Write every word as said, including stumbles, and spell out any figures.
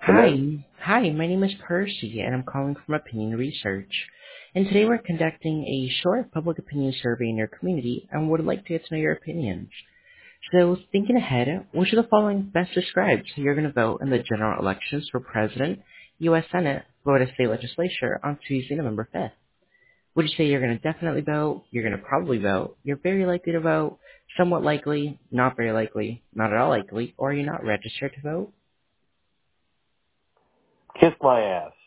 Hello? Hi. Hi, my name is Percy, and I'm calling from Opinion Research. And today we're conducting a short public opinion survey in your community and would like to get to know your opinions. So, thinking ahead, which of the following best describes how you're going to vote in the general elections for President, U S Senate, Florida State Legislature on Tuesday, November fifth? Would you say you're going to definitely vote, you're going to probably vote, you're very likely to vote, somewhat likely, not very likely, not at all likely, or are you not registered to vote? Kiss my ass.